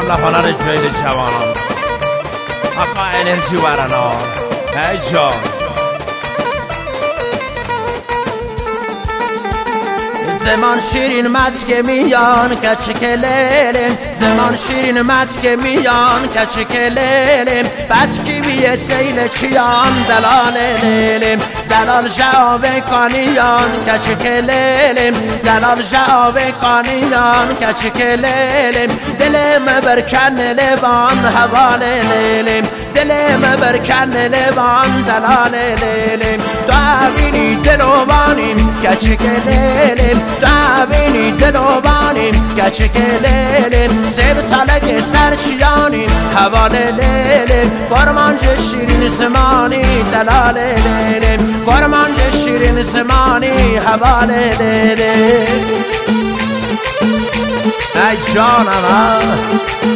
لفانه جویل جوانان آقا انرژی ورنا ای جان زمان شیرین مسک میان کچکللم زمان شیرین مسک میان کچکللم بس کی بیه سیل چیان دلال لیلم زلال جاوه کانیان کچکللم زلال جاوه کانیان کچکللم دلم برکن لبان حوال لیلم دلم برکن لبان دلال لیلم دعوینی دلوبانیم کچکللم دعوینی دلوبانیم کچکللم سب تلک سرچیانیم حوال لیلم گرمانج شیرین زمانی دلال لیلم گرمانج شیرین زمانی حوال لیلم ای جانم